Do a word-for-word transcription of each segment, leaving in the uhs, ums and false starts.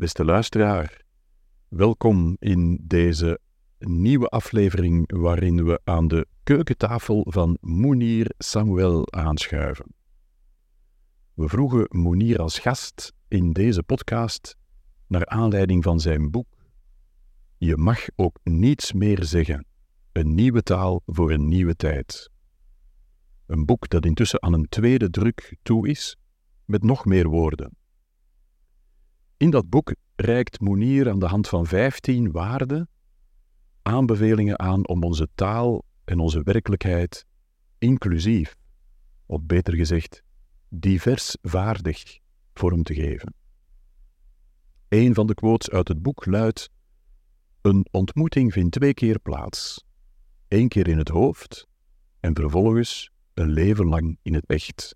Beste luisteraar, welkom in deze nieuwe aflevering waarin we aan de keukentafel van Mounir Samuel aanschuiven. We vroegen Mounir als gast in deze podcast naar aanleiding van zijn boek Je mag ook niets meer zeggen, een nieuwe taal voor een nieuwe tijd. Een boek dat intussen aan een tweede druk toe is, met nog meer woorden. In dat boek reikt Mounir aan de hand van vijftien waarden aanbevelingen aan om onze taal en onze werkelijkheid inclusief, of beter gezegd, diversvaardig vorm te geven. Een van de quotes uit het boek luidt: een ontmoeting vindt twee keer plaats. Eén keer in het hoofd en vervolgens een leven lang in het echt.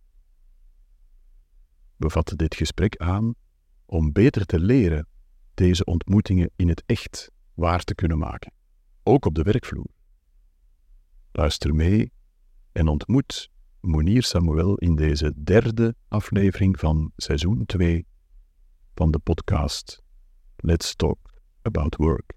We vatten dit gesprek aan om beter te leren deze ontmoetingen in het echt waar te kunnen maken, ook op de werkvloer. Luister mee en ontmoet Mounir Samuel in deze derde aflevering van seizoen twee van de podcast Let's Talk About Work.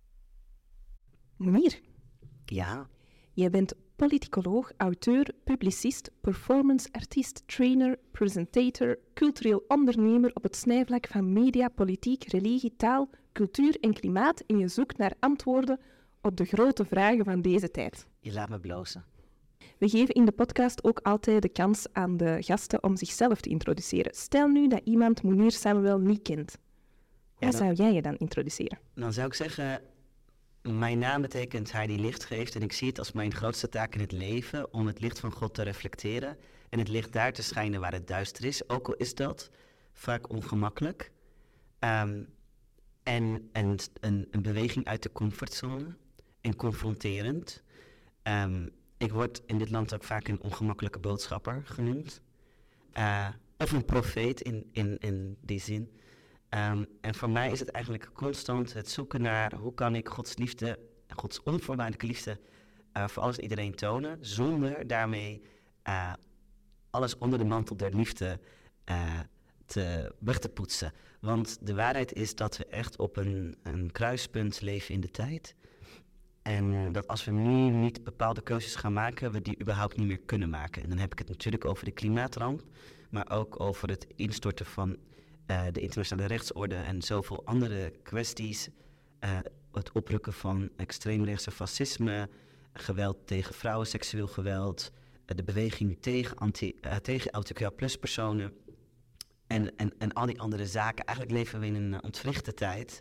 Mounir, Ja, jij bent politicoloog, auteur, publicist, performance-artiest, trainer, presentator, cultureel ondernemer op het snijvlak van media, politiek, religie, taal, cultuur en klimaat en je zoekt naar antwoorden op de grote vragen van deze tijd. je laat me blozen. We geven in de podcast ook altijd de kans aan de gasten om zichzelf te introduceren. Stel nu dat iemand Mounir Samuel niet kent. Hoe Ja, dan- zou jij je dan introduceren? Dan zou ik zeggen, mijn naam betekent hij die licht geeft en ik zie het als mijn grootste taak in het leven om het licht van God te reflecteren en het licht daar te schijnen waar het duister is, ook al is dat vaak ongemakkelijk. Ehm, en en een, een beweging uit de comfortzone en confronterend. Ehm, ik word in dit land ook vaak een ongemakkelijke boodschapper genoemd. Uh, of een profeet in, in, in die zin. Um, en voor mij is het eigenlijk constant het zoeken naar hoe kan ik Gods liefde, Gods onvoorwaardelijke liefde uh, voor alles en iedereen tonen, zonder daarmee uh, alles onder de mantel der liefde uh, te, weg te poetsen. Want de waarheid is dat we echt op een, een kruispunt leven in de tijd. En uh, dat als we nu niet bepaalde keuzes gaan maken, we die überhaupt niet meer kunnen maken. En dan heb ik het natuurlijk over de klimaatramp, maar ook over het instorten van Uh, de internationale rechtsorde en zoveel andere kwesties. Uh, het oprukken van extreemrechtse fascisme, geweld tegen vrouwen, seksueel geweld, uh, de beweging tegen, anti, uh, tegen L G B T Q plus personen en, en, en al die andere zaken. Eigenlijk leven we in een uh, ontwrichte tijd.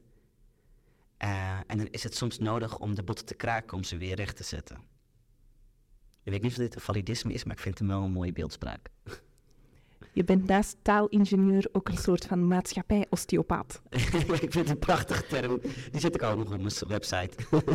Uh, en dan is het soms nodig om de botten te kraken om ze weer recht te zetten. Ik weet niet of dit een validisme is, maar ik vind hem wel een mooie beeldspraak. Je bent naast taalingenieur ook een soort van maatschappij-osteopaat. Ik vind het een prachtige term. Die zet ik ook nog op mijn website.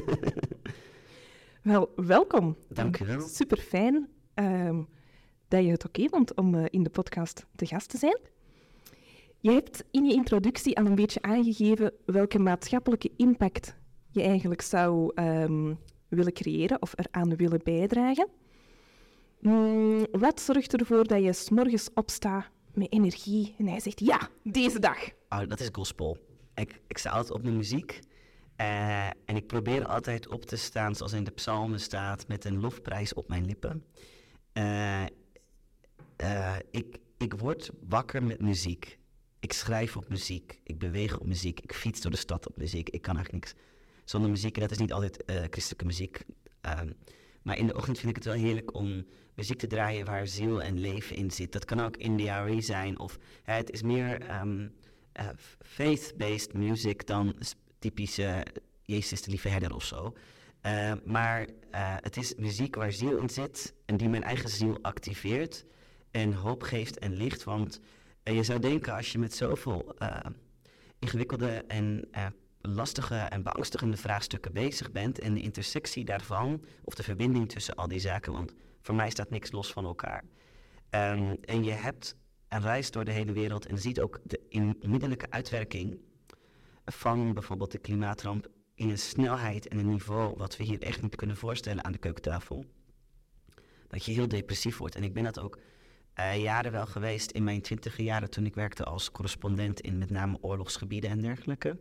Wel, welkom. Dank u wel. Super fijn um, dat je het oké vond om uh, in de podcast te gast te zijn. Je hebt in je introductie al een beetje aangegeven welke maatschappelijke impact je eigenlijk zou um, willen creëren of eraan willen bijdragen. Mm, wat zorgt ervoor dat je 's morgens opstaat met energie en hij zegt ja, deze dag? Oh, dat is gospel. Ik, ik sta altijd op mijn muziek uh, en ik probeer altijd op te staan zoals in de psalmen staat met een lofprijs op mijn lippen. Uh, uh, ik, ik word wakker met muziek. Ik schrijf op muziek, ik beweeg op muziek, ik fiets door de stad op muziek. Ik kan eigenlijk niks zonder muziek en dat is niet altijd uh, christelijke muziek. Uh, maar in de ochtend vind ik het wel heerlijk om muziek te draaien waar ziel en leven in zit. Dat kan ook in de R E zijn of uh, het is meer um, uh, faith-based music dan typische uh, Jezus is de lieve herder of zo. Uh, maar uh, het is muziek waar ziel in zit en die mijn eigen ziel activeert en hoop geeft en licht. Want uh, je zou denken als je met zoveel uh, ingewikkelde en uh, lastige en beangstigende vraagstukken bezig bent en de intersectie daarvan, of de verbinding tussen al die zaken, want voor mij staat niks los van elkaar. Um, en je hebt een reis door de hele wereld en je ziet ook de onmiddellijke uitwerking van bijvoorbeeld de klimaatramp in een snelheid en een niveau wat we hier echt niet kunnen voorstellen aan de keukentafel. Dat je heel depressief wordt. En ik ben dat ook uh, jaren wel geweest in mijn twintiger jaren toen ik werkte als correspondent in met name oorlogsgebieden en dergelijke.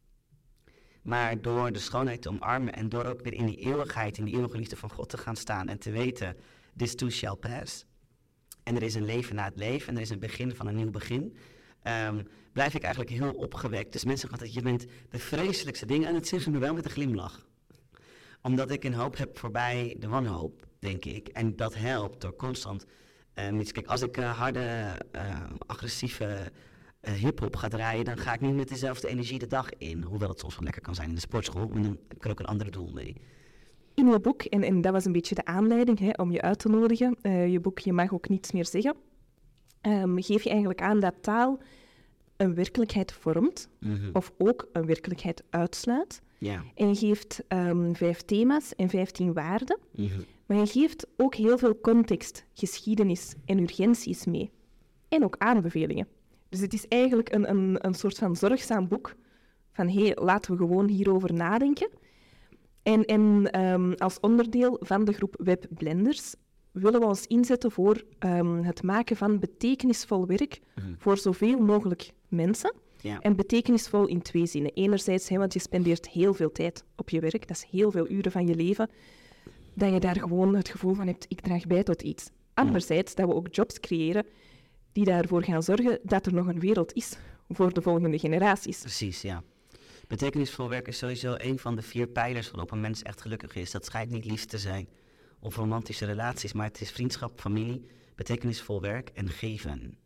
Maar door de schoonheid te omarmen en door ook weer in die eeuwigheid, in die eeuwige liefde van God te gaan staan en te weten, this too shall pass. En er is een leven na het leven en er is een begin van een nieuw begin. Um, blijf ik eigenlijk heel opgewekt. Dus mensen zeggen altijd, je bent de vreselijkste dingen en het zeggen me wel met een glimlach. Omdat ik een hoop heb voorbij de wanhoop, denk ik. En dat helpt door constant... Um, kijk, als ik uh, harde, uh, agressieve uh, hiphop ga draaien, dan ga ik niet met dezelfde energie de dag in. Hoewel het soms wel lekker kan zijn in de sportschool, maar dan heb ik er ook een ander doel mee. In je boek, en, en dat was een beetje de aanleiding hè, om je uit te nodigen, uh, je boek Je mag ook niets meer zeggen, um, geef je eigenlijk aan dat taal een werkelijkheid vormt, mm-hmm. of ook een werkelijkheid uitsluit. Ja. En je geeft um, vijf thema's en vijftien waarden, Mm-hmm. maar je geeft ook heel veel context, geschiedenis en urgenties mee. En ook aanbevelingen. Dus het is eigenlijk een, een, een soort van zorgzaam boek van hé, hey, laten we gewoon hierover nadenken. En, en um, als onderdeel van de groep Webblenders willen we ons inzetten voor um, het maken van betekenisvol werk mm. voor zoveel mogelijk mensen. Ja. En betekenisvol in twee zinnen. Enerzijds, hè, want je spendeert heel veel tijd op je werk, dat is heel veel uren van je leven, dat je daar gewoon het gevoel van hebt, ik draag bij tot iets. Anderzijds, dat we ook jobs creëren die daarvoor gaan zorgen dat er nog een wereld is voor de volgende generaties. Precies, ja. Betekenisvol werk is sowieso een van de vier pijlers waarop een mens echt gelukkig is. Dat schijnt niet liefde te zijn of romantische relaties, maar het is vriendschap, familie, betekenisvol werk en geven.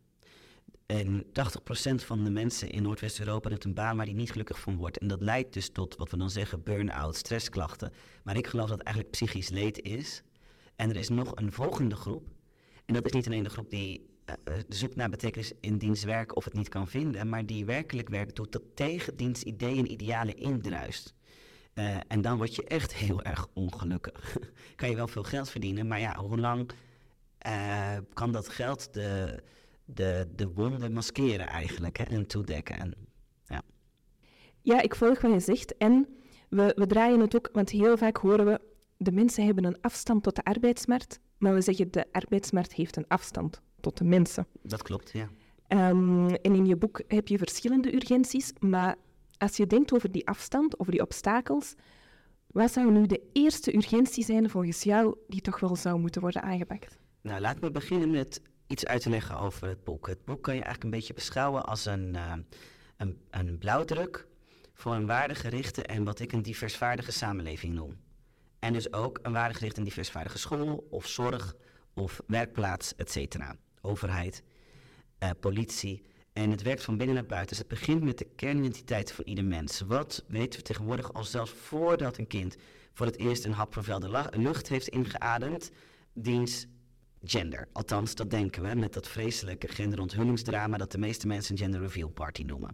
En tachtig procent van de mensen in Noordwest-Europa heeft een baan waar die niet gelukkig van wordt. En dat leidt dus tot wat we dan zeggen burn-out, stressklachten. Maar ik geloof dat het eigenlijk psychisch leed is. En er is nog een volgende groep. En dat is niet alleen de groep die uh, zoekt naar betekenis in dienstwerk of het niet kan vinden, maar die werkelijk werk doet dat tegen diens ideeën en idealen indruist. Uh, en dan word je echt heel erg ongelukkig. Kan je wel veel geld verdienen, maar ja, hoe lang uh, kan dat geld de, de, de wonden maskeren eigenlijk, hè, en toedekken? En, ja. ja, ik volg wat je zegt. En we, we draaien het ook, want heel vaak horen we, de mensen hebben een afstand tot de arbeidsmarkt, maar we zeggen de arbeidsmarkt heeft een afstand tot de mensen. Dat klopt, ja. Um, en in je boek heb je verschillende urgenties, maar als je denkt over die afstand, over die obstakels, wat zou nu de eerste urgentie zijn volgens jou die toch wel zou moeten worden aangepakt? Nou, laat me beginnen met iets uit te leggen over het boek. Het boek kan je eigenlijk een beetje beschouwen als een, uh, een, een blauwdruk voor een waardegerichte en wat ik een diversvaardige samenleving noem. En dus ook een waardegerichte en diversvaardige school of zorg of werkplaats, et cetera. Overheid, uh, politie. En het werkt van binnen naar buiten. Dus het begint met de kernidentiteit van ieder mens. Wat weten we tegenwoordig al zelfs voordat een kind voor het eerst een hap vervuilde la- lucht heeft ingeademd, diens gender. Althans, dat denken we met dat vreselijke genderonthullingsdrama dat de meeste mensen een gender reveal party noemen.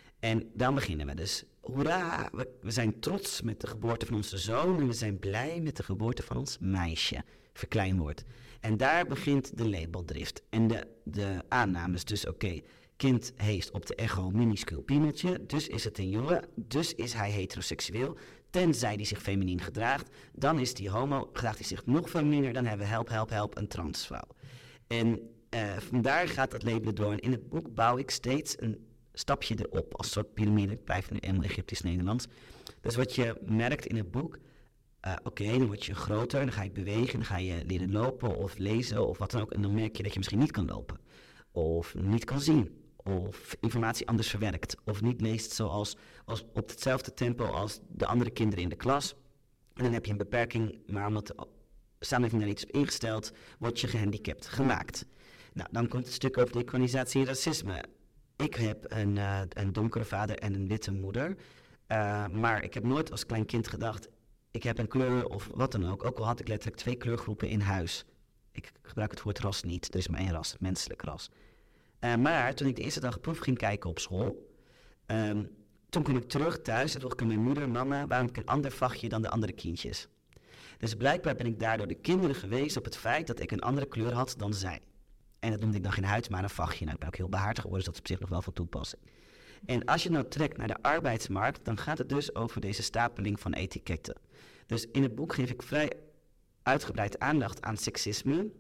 En dan beginnen we dus. Hoera, we, we zijn trots met de geboorte van onze zoon en we zijn blij met de geboorte van ons meisje. Verkleinwoord. En daar begint de labeldrift en de, de aannames. Dus oké, okay, kind heeft op de echo minuscuul piemeltje, dus is het een jongen, dus is hij heteroseksueel. Tenzij hij zich feminien gedraagt, dan is hij homo, gedraagt hij zich nog feminiener, dan hebben we help, help, help, een transvrouw. En uh, vandaar gaat dat labelen door. En in het boek bouw ik steeds een stapje erop, als soort piramide. Ik blijf nu helemaal Egyptisch-Nederlands. Dus wat je merkt in het boek, uh, oké, okay, dan word je groter, dan ga je bewegen, dan ga je leren lopen of lezen of wat dan ook. En dan merk je dat je misschien niet kan lopen, of niet kan zien, of informatie anders verwerkt, of niet leest zoals als op hetzelfde tempo als de andere kinderen in de klas. En dan heb je een beperking, maar omdat de samenleving daar iets op ingesteld, word je gehandicapt gemaakt. Nou, dan komt het stuk over decolonisatie en racisme. Ik heb een, uh, een donkere vader en een witte moeder, uh, maar ik heb nooit als klein kind gedacht, ik heb een kleur of wat dan ook, ook al had ik letterlijk twee kleurgroepen in huis. Ik gebruik het woord ras niet, er is maar één ras, menselijk ras. Uh, maar toen ik de eerste dag proef ging kijken op school, um, toen kwam ik terug thuis en vroeg ik aan mijn moeder, mama, waarom heb ik een ander vachtje dan de andere kindjes? Dus blijkbaar ben ik daardoor de kinderen geweest op het feit dat ik een andere kleur had dan zij. En dat noemde ik dan geen huid, maar een vachtje. Nou, ik ben ook heel behaard geworden, dus dat is op zich nog wel van toepassing. En als je nou trekt naar de arbeidsmarkt, dan gaat het dus over deze stapeling van etiketten. Dus in het boek geef ik vrij uitgebreid aandacht aan seksisme,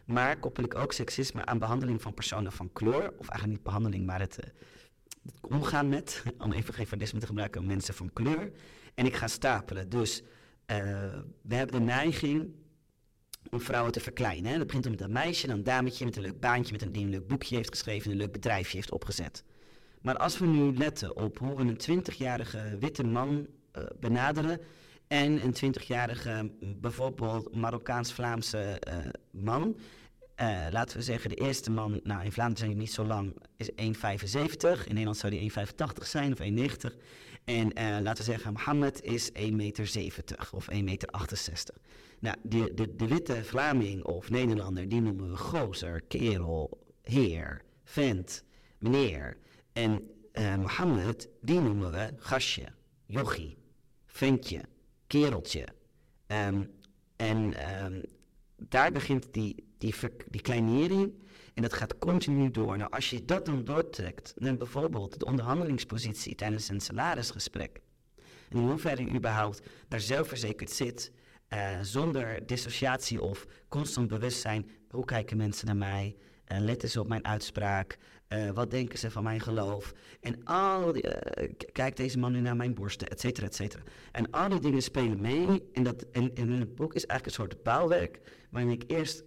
Maar koppel ik ook seksisme aan behandeling van personen van kleur, of eigenlijk niet behandeling, maar het, uh, het omgaan met, om even geen vandisme te gebruiken, mensen van kleur. En ik ga stapelen. Dus uh, we hebben de neiging om vrouwen te verkleinen. Hè? Dat begint met een meisje, dan een dametje met een leuk baantje, met een, die een leuk boekje heeft geschreven, een leuk bedrijfje heeft opgezet. Maar als we nu letten op hoe we een twintigjarige witte man uh, benaderen en een twintigjarige bijvoorbeeld Marokkaans-Vlaamse uh, man. Uh, laten we zeggen, de eerste man, nou in Vlaanderen zijn die niet zo lang, is één komma vijfenzeventig. In Nederland zou die één komma vijfentachtig zijn of één komma negentig. En uh, laten we zeggen, Mohammed is één komma zeventig meter of één komma achtenzestig meter. Nou, de, de, de witte Vlaming of Nederlander, die noemen we gozer, kerel, heer, vent, meneer. En uh, Mohammed, die noemen we gastje, jochie, ventje, kereltje. Um, en um, daar begint die, die, die kleinering en dat gaat continu door. Nou, als je dat dan doortrekt naar bijvoorbeeld de onderhandelingspositie tijdens een salarisgesprek, en in hoeverre je überhaupt daar zelfverzekerd zit, uh, zonder dissociatie of constant bewustzijn, hoe kijken mensen naar mij, uh, letten ze op mijn uitspraak, uh, wat denken ze van mijn geloof, en al die, uh, k- kijkt deze man nu naar mijn borsten, et cetera, et cetera. En al die dingen spelen mee, en, dat, en, en in het boek is eigenlijk een soort bouwwerk, waarin ik eerst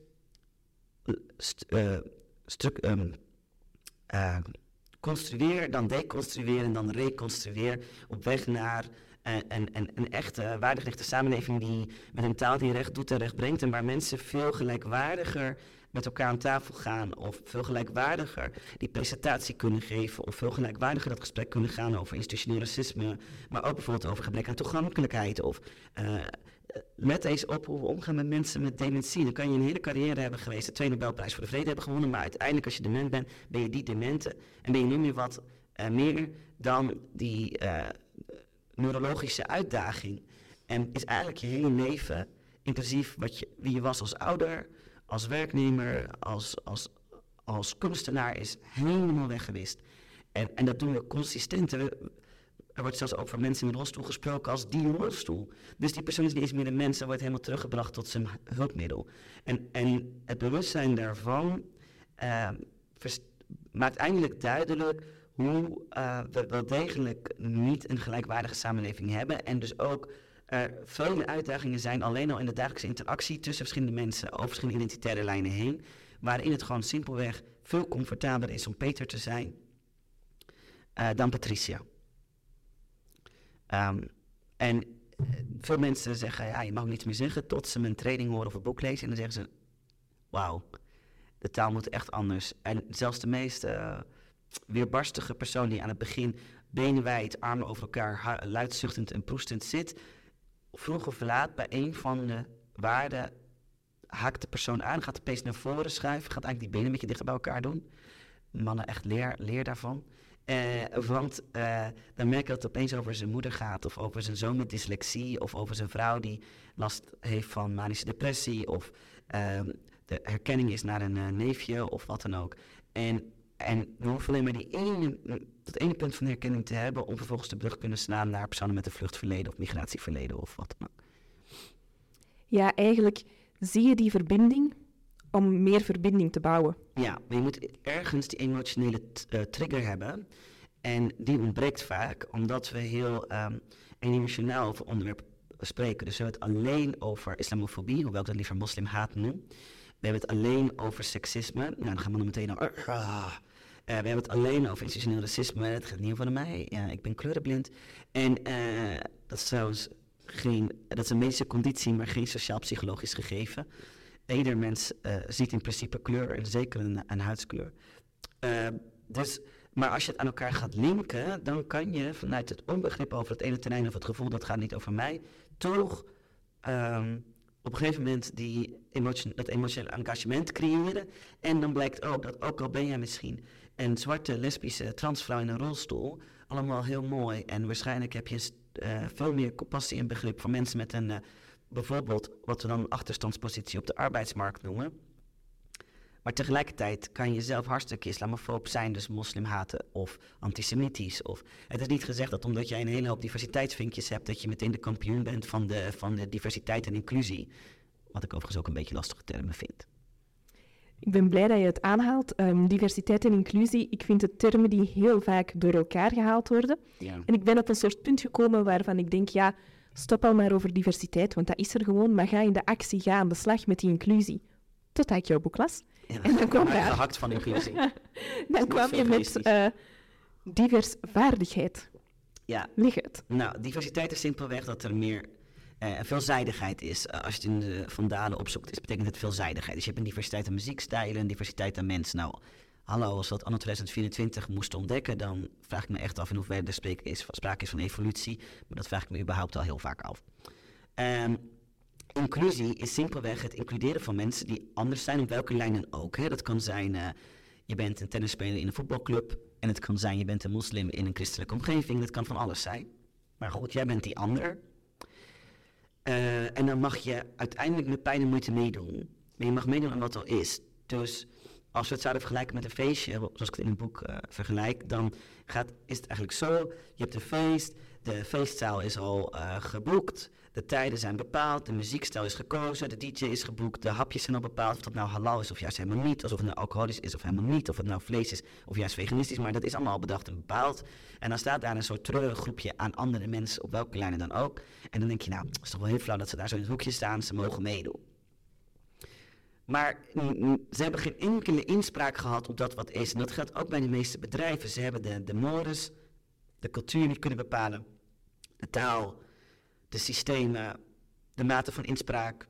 st- uh, stuk, um, uh, construeer, dan deconstrueer en dan reconstrueer op weg naar uh, een, een, een echte waardigrechte samenleving die met een taal die recht doet en recht brengt en waar mensen veel gelijkwaardiger met elkaar aan tafel gaan of veel gelijkwaardiger die presentatie kunnen geven of veel gelijkwaardiger dat gesprek kunnen gaan over institutioneel racisme, maar ook bijvoorbeeld over gebrek aan toegankelijkheid of uh, let eens op hoe we omgaan met mensen met dementie. Dan kan je een hele carrière hebben geweest, de Tweede Nobelprijs voor de Vrede hebben gewonnen, maar uiteindelijk als je dement bent, ben je die demente en ben je niet meer wat uh, meer dan die uh, neurologische uitdaging. En is eigenlijk je hele leven, inclusief wat je, wie je was als ouder, als werknemer, als, als, als kunstenaar, is helemaal weggewist. En, en dat doen we consistent. Er wordt zelfs over mensen in een rolstoel gesproken als die rolstoel. Dus die persoon is niet eens meer een mens en wordt helemaal teruggebracht tot zijn hulpmiddel. En, en het bewustzijn daarvan uh, verst- maakt eindelijk duidelijk hoe uh, we wel degelijk niet een gelijkwaardige samenleving hebben. En dus ook er vele uitdagingen zijn alleen al in de dagelijkse interactie tussen verschillende mensen over verschillende identitaire lijnen heen. Waarin het gewoon simpelweg veel comfortabeler is om Peter te zijn uh, dan Patricia. Um, en uh, veel mensen zeggen, ja, je mag niets meer zeggen tot ze mijn training horen of een boek lezen. En dan zeggen ze, wauw, de taal moet echt anders. En zelfs de meest uh, weerbarstige persoon die aan het begin benen wijd, armen over elkaar, ha- luidzuchtend en proestend zit, vroeg of laat bij een van de waarden haakt de persoon aan, gaat de pees naar voren schuiven, gaat eigenlijk die benen een beetje dichter bij elkaar doen. Mannen, echt leer, leer daarvan. Uh, want uh, dan merk je dat het opeens over zijn moeder gaat, of over zijn zoon met dyslexie, of over zijn vrouw die last heeft van manische depressie, of uh, de herkenning is naar een uh, neefje, of wat dan ook. En, en we hoeven alleen maar die ene, dat ene punt van herkenning te hebben om vervolgens de brug kunnen slaan naar personen met een vluchtverleden of migratieverleden of wat dan ook. Ja, eigenlijk zie je die verbinding om meer verbinding te bouwen. Ja, maar je moet ergens die emotionele t- uh, trigger hebben. En die ontbreekt vaak, omdat we heel um, emotioneel over onderwerp spreken. Dus we hebben het alleen over islamofobie, hoewel ik dat liever moslimhaat noem. We hebben het alleen over seksisme. Nou, dan gaan we dan meteen naar... Uh, uh, we hebben het alleen over institutioneel racisme. Dat gaat niet over mij. Ja, ik ben kleurenblind. En uh, dat is trouwens geen... Dat is een medische conditie, maar geen sociaal-psychologisch gegeven. Ieder mens uh, ziet in principe kleur, en zeker een, een huidskleur. Uh, dus, maar als je het aan elkaar gaat linken, dan kan je vanuit het onbegrip over het ene terrein of het gevoel dat gaat niet over mij, toch um, op een gegeven moment die emotion, dat emotionele engagement creëren. En dan blijkt ook dat ook al ben jij misschien een zwarte, lesbische, transvrouw in een rolstoel, allemaal heel mooi. En waarschijnlijk heb je uh, veel meer compassie en begrip voor mensen met een... Uh, bijvoorbeeld wat we dan een achterstandspositie op de arbeidsmarkt noemen. Maar tegelijkertijd kan je zelf hartstikke islamofoob zijn, dus moslimhaten of antisemitisch. Of, het is niet gezegd dat omdat jij een hele hoop diversiteitsvinkjes hebt, dat je meteen de kampioen bent van de, van de diversiteit en inclusie. Wat ik overigens ook een beetje lastige termen vind. Ik ben blij dat je het aanhaalt. Um, diversiteit en inclusie, ik vind het termen die heel vaak door elkaar gehaald worden. Ja. En ik ben op een soort punt gekomen waarvan ik denk, ja, stop al maar over diversiteit, want dat is er gewoon, maar ga in de actie, ga aan de slag met die inclusie. Totdat ik jouw boek las. Ja, en dan kwam daar... gehakt van inclusie. dan kwam je met uh, diversvaardigheid. Ja. Leg het. Nou, diversiteit is simpelweg dat er meer uh, veelzijdigheid is. Uh, als je het in de Van Dalen opzoekt, is, betekent het veelzijdigheid. Dus je hebt een diversiteit aan muziekstijlen, een diversiteit aan mensen. Nou, hallo, als we dat anno twintig vierentwintig moesten ontdekken, dan vraag ik me echt af in hoeverre er sprake is, sprake is van evolutie. Maar dat vraag ik me überhaupt al heel vaak af. Um, inclusie is simpelweg het includeren van mensen die anders zijn, op welke lijn dan ook. Hè. Dat kan zijn, uh, je bent een tennisspeler in een voetbalclub. En het kan zijn, je bent een moslim in een christelijke omgeving. Dat kan van alles zijn. Maar goed, jij bent die ander. Uh, en dan mag je uiteindelijk met pijn en moeite meedoen. Maar je mag meedoen aan wat al is. Dus als we het zouden vergelijken met een feestje, zoals ik het in het boek uh, vergelijk, dan gaat, is het eigenlijk zo. Je hebt een feest, de feestzaal is al uh, geboekt. De tijden zijn bepaald, de muziekstijl is gekozen, de D J is geboekt, de hapjes zijn al bepaald. Of dat nou halal is of juist helemaal niet, alsof het nou alcoholisch is of helemaal niet, of het nou vlees is of juist veganistisch, maar dat is allemaal al bedacht en bepaald. En dan staat daar een soort treurig groepje aan andere mensen, op welke lijnen dan ook. En dan denk je, nou, het is toch wel heel flauw dat ze daar zo in het hoekje staan, ze mogen meedoen. Maar mm, ze hebben geen enkele inspraak gehad op dat wat is. En dat geldt ook bij de meeste bedrijven. Ze hebben de, de mores, de cultuur niet kunnen bepalen, de taal, de systemen, de mate van inspraak,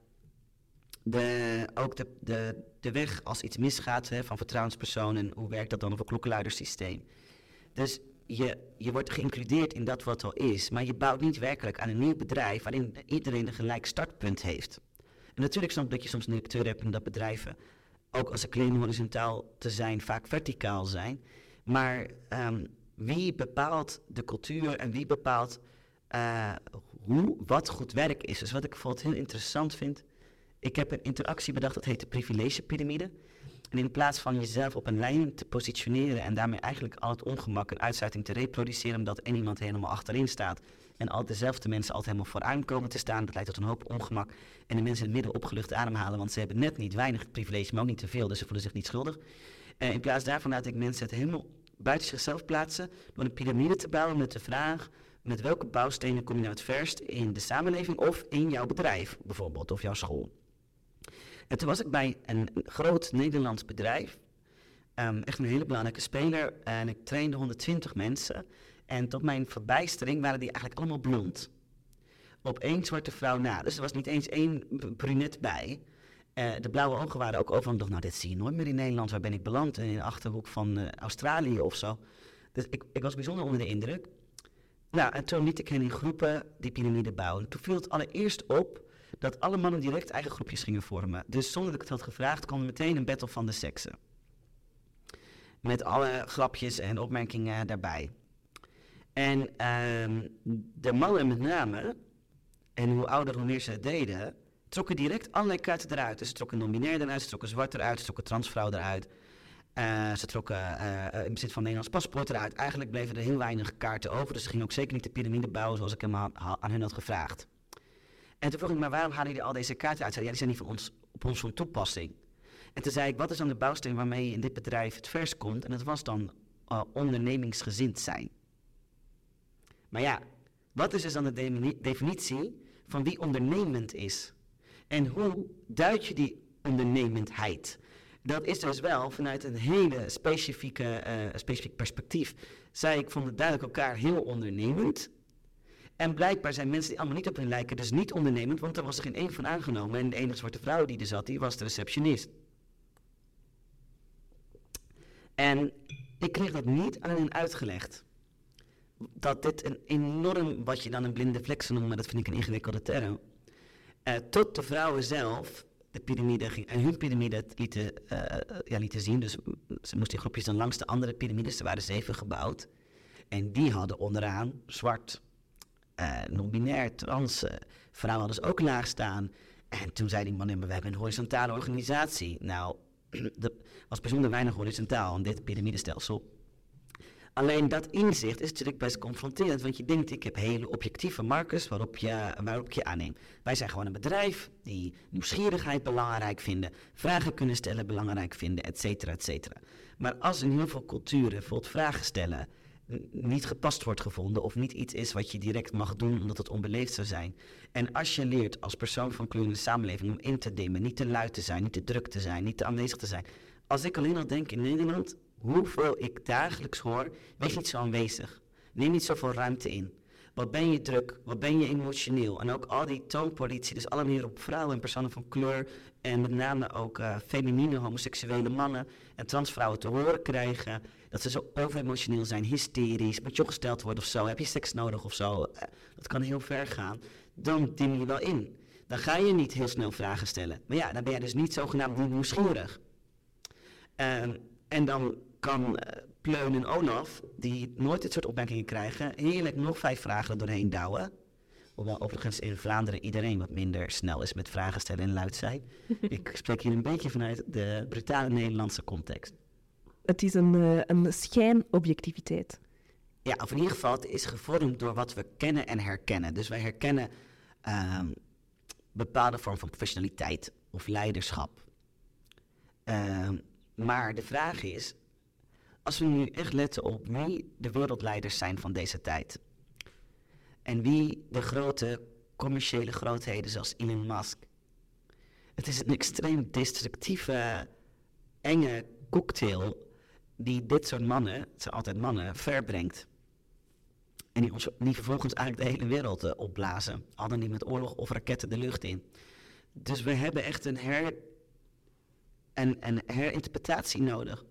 de, ook de, de, de weg als iets misgaat, hè, van vertrouwenspersonen, hoe werkt dat dan op een klokkenluidersysteem. Dus je, je wordt geïncludeerd in dat wat al is, maar je bouwt niet werkelijk aan een nieuw bedrijf waarin iedereen een gelijk startpunt heeft. En natuurlijk snap ik dat je soms een directeur hebt en dat bedrijven, ook als ze claimen horizontaal te zijn, vaak verticaal zijn. Maar um, wie bepaalt de cultuur en wie bepaalt uh, hoe, wat goed werk is? Dus wat ik bijvoorbeeld heel interessant vind, ik heb een interactie bedacht, dat heet de privilegepyramide. En in plaats van jezelf op een lijn te positioneren en daarmee eigenlijk al het ongemak en uitsluiting te reproduceren, omdat één iemand helemaal achterin staat en al dezelfde mensen altijd helemaal vooraan komen te staan, dat leidt tot een hoop ongemak. En de mensen in het midden opgelucht ademhalen, want ze hebben net niet weinig privilege, maar ook niet te veel, dus ze voelen zich niet schuldig. En in plaats daarvan laat ik mensen het helemaal buiten zichzelf plaatsen door een piramide te bouwen met de vraag, met welke bouwstenen kom je nou het verst in de samenleving of in jouw bedrijf bijvoorbeeld, of jouw school. En toen was ik bij een groot Nederlands bedrijf, um, echt een hele belangrijke speler, en ik trainde honderdtwintig mensen. En tot mijn verbijstering waren die eigenlijk allemaal blond. Op één zwarte vrouw na, dus er was niet eens één brunet bij. Uh, de blauwe ogen waren ook overal. Ik dacht, nou dit zie je nooit meer in Nederland, waar ben ik beland? In de Achterhoek van uh, Australië of zo. Dus ik, ik was bijzonder onder de indruk. Nou, en toen liet ik hen in groepen die piramide bouwen. Toen viel het allereerst op dat alle mannen direct eigen groepjes gingen vormen. Dus zonder dat ik het had gevraagd, kwam er meteen een battle van de seksen. Met alle grapjes en opmerkingen daarbij. En uh, de mannen met name, en hoe ouder hoe meer ze het deden, trokken direct allerlei kaarten eruit. Dus ze trokken non-binair eruit, ze trokken zwart eruit, ze trokken transvrouw eruit. Uh, ze trokken uh, in bezit van Nederlands paspoort eruit. Eigenlijk bleven er heel weinig kaarten over, dus ze gingen ook zeker niet de piramide bouwen zoals ik hem ha- ha- aan hen had gevraagd. En toen vroeg ik, maar waarom halen jullie al deze kaarten uit? Zeiden, ja, die zijn niet van ons, op ons van toepassing. En toen zei ik, wat is dan de bouwsteen waarmee je in dit bedrijf het vers komt? En dat was dan uh, ondernemingsgezind zijn. Maar ja, wat is dus dan de de- definitie van wie ondernemend is? En hoe duid je die ondernemendheid? Dat is dus wel vanuit een hele specifieke, uh, specifiek perspectief. Zij, ik vond het duidelijk elkaar heel ondernemend. En blijkbaar zijn mensen die allemaal niet op hun lijken dus niet ondernemend, want er was er geen één van aangenomen. En de enige zwarte vrouw die er zat, die was de receptionist. En ik kreeg dat niet aan hen uitgelegd. Dat dit een enorm, wat je dan een blinde vlek zou noemen, maar dat vind ik een ingewikkelde term. Uh, tot de vrouwen zelf de piramide ging, en hun piramide lieten, uh, ja, lieten zien. Dus ze moesten in groepjes dan langs de andere piramides, er waren zeven gebouwd. En die hadden onderaan zwart, uh, non-binair, trans. Uh, vrouwen hadden dus ook laag staan. En toen zei die man, maar we hebben een horizontale organisatie. Nou, dat was bijzonder weinig horizontaal in dit piramidestelsel. Alleen dat inzicht is natuurlijk best confronterend, want je denkt, ik heb hele objectieve markers waarop je, waarop ik je aanneem. Wij zijn gewoon een bedrijf die nieuwsgierigheid belangrijk vinden, vragen kunnen stellen belangrijk vinden, et cetera, et cetera. Maar als in heel veel culturen bijvoorbeeld vragen stellen n- niet gepast wordt gevonden of niet iets is wat je direct mag doen omdat het onbeleefd zou zijn. En als je leert als persoon van kleur in de samenleving om in te dimmen, niet te luid te zijn, niet te druk te zijn, niet te aanwezig te zijn. Als ik alleen al denk in Nederland, hoeveel ik dagelijks hoor, wees niet zo aanwezig. Neem niet zoveel ruimte in. Wat ben je druk, wat ben je emotioneel. En ook al die toonpolitie, dus alle manieren op vrouwen en personen van kleur en met name ook uh, feminine, homoseksuele mannen en transvrouwen te horen krijgen dat ze zo overemotioneel zijn, hysterisch, moet je opgesteld worden of zo, heb je seks nodig of zo. Uh, dat kan heel ver gaan. Dan dim je wel in. Dan ga je niet heel snel vragen stellen. Maar ja, dan ben je dus niet zogenaamd niet nieuwsgierig. Uh, en dan kan uh, Pleun en Olaf, die nooit dit soort opmerkingen krijgen, heerlijk nog vijf vragen er doorheen douwen. Hoewel overigens in Vlaanderen iedereen wat minder snel is met vragen stellen en luid zijn. Ik spreek hier een beetje vanuit de brutale Nederlandse context. Het is een, uh, een schijnobjectiviteit. Ja, of in ieder geval, het is gevormd door wat we kennen en herkennen. Dus wij herkennen uh, bepaalde vorm van professionaliteit of leiderschap. Uh, maar de vraag is, als we nu echt letten op wie de wereldleiders zijn van deze tijd. En wie de grote commerciële grootheden zoals Elon Musk. Het is een extreem destructieve, enge cocktail die dit soort mannen, het zijn altijd mannen, verbrengt. En die, ons, die vervolgens eigenlijk de hele wereld uh, opblazen. Al dan niet met oorlog of raketten de lucht in. Dus we hebben echt een, her, een, een herinterpretatie nodig.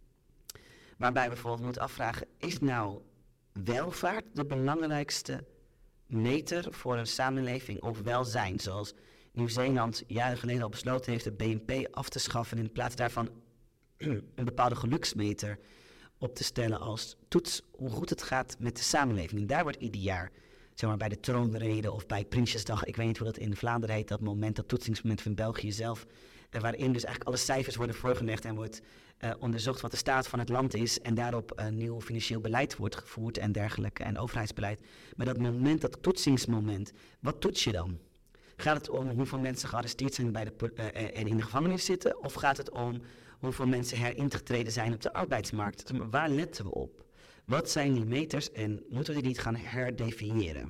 Waarbij we bijvoorbeeld moeten afvragen, is nou welvaart de belangrijkste meter voor een samenleving of welzijn? Zoals Nieuw-Zeeland jaren geleden al besloten heeft de B N P af te schaffen en in plaats daarvan een bepaalde geluksmeter op te stellen als toets hoe goed het gaat met de samenleving. En daar wordt ieder jaar, zeg maar bij de troonrede of bij Prinsjesdag, ik weet niet hoe dat in Vlaanderen heet, dat moment, dat toetsingsmoment van België zelf, waarin dus eigenlijk alle cijfers worden voorgelegd en wordt uh, onderzocht wat de staat van het land is en daarop een nieuw financieel beleid wordt gevoerd en dergelijke en overheidsbeleid. Maar dat moment, dat toetsingsmoment, wat toets je dan? Gaat het om hoeveel mensen gearresteerd zijn bij de, uh, en in de gevangenis zitten? Of gaat het om hoeveel mensen heringetreden zijn op de arbeidsmarkt? Maar waar letten we op? Wat zijn die meters en moeten we die niet gaan herdefiniëren?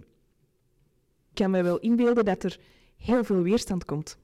Ik kan me wel inbeelden dat er heel veel weerstand komt.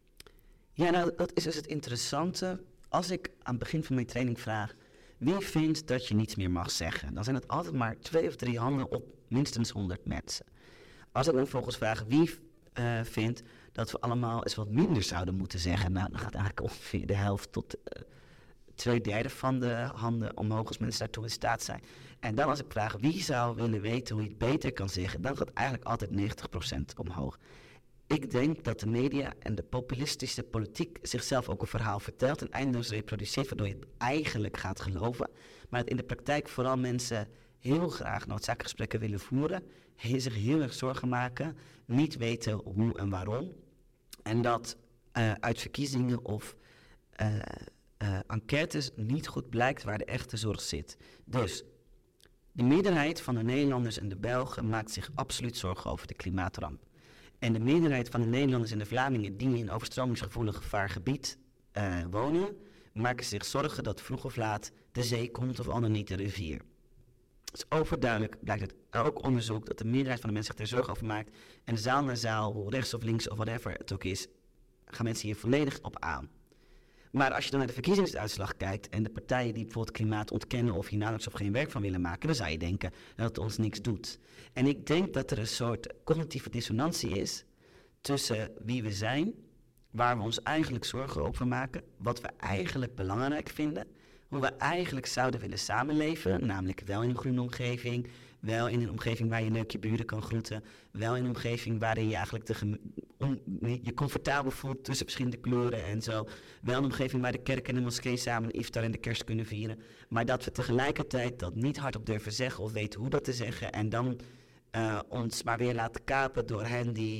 Ja, nou, dat is dus het interessante. Als ik aan het begin van mijn training vraag, wie vindt dat je niets meer mag zeggen? Dan zijn het altijd maar twee of drie handen op minstens honderd mensen. Als ik dan vervolgens vraag, wie uh, vindt dat we allemaal eens wat minder zouden moeten zeggen? Nou, dan gaat eigenlijk ongeveer de helft tot uh, twee derde van de handen omhoog als mensen daartoe in staat zijn. En dan als ik vraag, wie zou willen weten hoe je het beter kan zeggen? Dan gaat eigenlijk altijd negentig procent omhoog. Ik denk dat de media en de populistische politiek zichzelf ook een verhaal vertelt en eindeloos reproduceert, waardoor je het eigenlijk gaat geloven. Maar dat in de praktijk vooral mensen heel graag noodzakelijke gesprekken willen voeren, zich heel erg zorgen maken, niet weten hoe en waarom. En dat uh, uit verkiezingen of uh, uh, enquêtes niet goed blijkt waar de echte zorg zit. Dus de meerderheid van de Nederlanders en de Belgen maakt zich absoluut zorgen over de klimaatramp. En de meerderheid van de Nederlanders en de Vlamingen die in overstromingsgevoelig gevaargebied uh, wonen, maken zich zorgen dat vroeg of laat de zee komt of al dan niet de rivier. Het is overduidelijk, blijkt uit ook onderzoek, dat de meerderheid van de mensen zich er zorgen over maakt. En zaal na zaal, hoe rechts of links of whatever het ook is, gaan mensen hier volledig op aan. Maar als je dan naar de verkiezingsuitslag kijkt en de partijen die bijvoorbeeld klimaat ontkennen of hier nauwelijks of geen werk van willen maken, dan zou je denken dat het ons niks doet. En ik denk dat er een soort cognitieve dissonantie is tussen wie we zijn, waar we ons eigenlijk zorgen over maken, wat we eigenlijk belangrijk vinden, hoe we eigenlijk zouden willen samenleven, namelijk wel in een groene omgeving, wel in een omgeving waar je leuk je buren kan groeten, wel in een omgeving waarin je eigenlijk de gem- om, je comfortabel voelt tussen verschillende kleuren en zo, wel een omgeving waar de kerk en de moskee samen de iftar en de kerst kunnen vieren, maar dat we tegelijkertijd dat niet hardop durven zeggen of weten hoe dat te zeggen en dan uh, ons maar weer laten kapen door hen die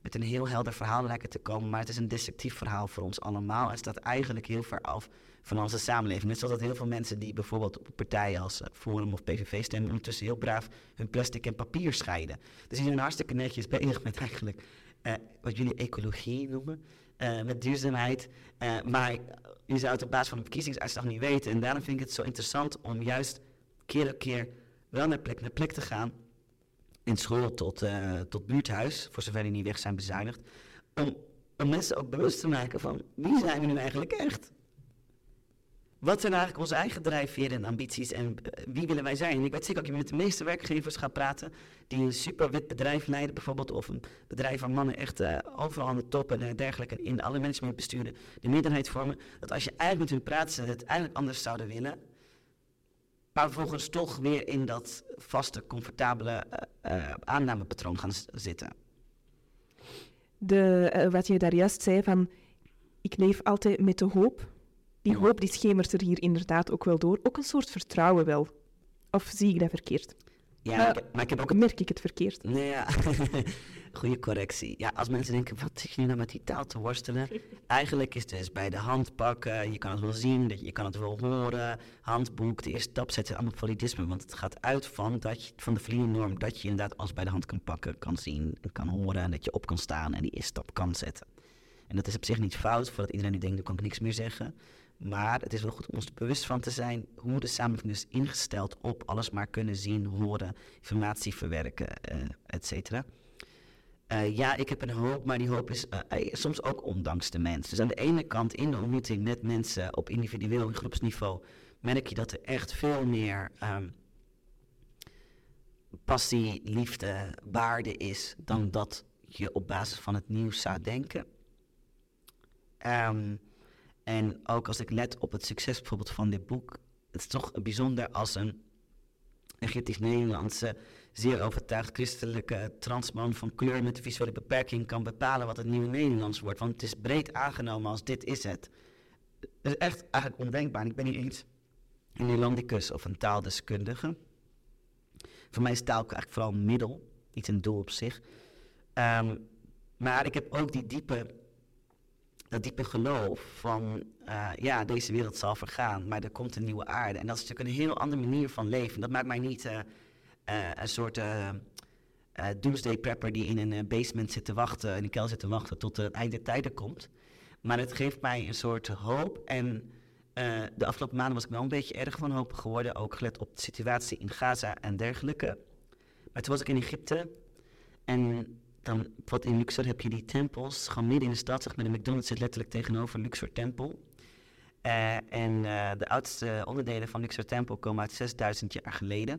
met een heel helder verhaal lijken te komen, maar het is een destructief verhaal voor ons allemaal en staat eigenlijk heel ver af van onze samenleving. Net zoals dat heel veel mensen die bijvoorbeeld op partijen als uh, Forum of P V V stemmen, ondertussen heel braaf hun plastic en papier scheiden. Dus die zijn hartstikke netjes bezig met eigenlijk uh, wat jullie ecologie noemen, uh, met duurzaamheid. Uh, maar je zou het op basis van een verkiezingsuitslag niet weten. En daarom vind ik het zo interessant om juist keer op keer wel naar plek naar plek te gaan. In school tot, uh, tot buurthuis, voor zover die niet weg zijn bezuinigd. Om, om mensen ook bewust te maken van wie zijn we nu eigenlijk echt? Wat zijn eigenlijk onze eigen drijfveren en ambities en uh, wie willen wij zijn? En ik weet zeker dat je met de meeste werkgevers gaat praten die een super wit bedrijf leiden bijvoorbeeld. Of een bedrijf waar mannen echt uh, overal aan de top en uh, dergelijke in alle managementbesturen de meerderheid vormen. Dat als je eigenlijk met hun praat, ze het eigenlijk anders zouden willen. Maar vervolgens toch weer in dat vaste, comfortabele uh, uh, aannamepatroon gaan z- zitten. De, uh, wat je daar juist zei van, ik leef altijd met de hoop. Die hoop die schemert er hier inderdaad ook wel door. Ook een soort vertrouwen wel. Of zie ik dat verkeerd? Ja, Uh, maar, ik, maar ik heb ook een... Merk ik het verkeerd? Nee, ja. Goeie correctie. Ja, als mensen denken, wat zit je nu nou met die taal te worstelen? Eigenlijk is het dus bij de hand pakken, je kan het wel zien, je kan het wel horen, handboek, de eerste stap zetten, allemaal validisme. Want het gaat uit van, dat je, van de valide norm dat je inderdaad alles bij de hand kan pakken, kan zien, kan horen en dat je op kan staan en die eerste stap kan zetten. En dat is op zich niet fout, voordat iedereen nu denkt, nu kan ik niks meer zeggen. Maar het is wel goed om ons er bewust van te zijn hoe de samenleving is ingesteld op alles maar kunnen zien, horen, informatie verwerken, uh, et cetera. Uh, ja, ik heb een hoop, maar die hoop is uh, soms ook ondanks de mens. Dus aan de ene kant in de ontmoeting met mensen op individueel en groepsniveau merk je dat er echt veel meer um, passie, liefde, waarde is dan dat je op basis van het nieuws zou denken. Um, en ook als ik let op het succes bijvoorbeeld van dit boek, het is toch bijzonder als een Egyptisch-Nederlandse, zeer overtuigd christelijke transman van kleur met een visuele beperking kan bepalen wat het nieuwe Nederlands wordt. Want het is breed aangenomen als dit is het. Dat is echt eigenlijk ondenkbaar. Ik ben niet eens een Nederlandicus of een taaldeskundige. Voor mij is taal eigenlijk vooral een middel, niet een doel op zich. Um, maar ik heb ook die diepe, dat diepe geloof van, uh, ja, deze wereld zal vergaan, maar er komt een nieuwe aarde. En dat is natuurlijk een heel andere manier van leven. Dat maakt mij niet uh, uh, een soort uh, uh, doomsday prepper die in een uh, basement zit te wachten, in een kelder zit te wachten tot het einde der tijden komt. Maar het geeft mij een soort hoop. En uh, de afgelopen maanden was ik wel een beetje erg wanhopig geworden, ook gelet op de situatie in Gaza en dergelijke. Maar toen was ik in Egypte en dan, wat in Luxor heb je die tempels, gewoon midden in de stad, zeg maar, de McDonald's zit letterlijk tegenover Luxor Tempel. Uh, en uh, de oudste onderdelen van Luxor Tempel komen uit zesduizend jaar geleden.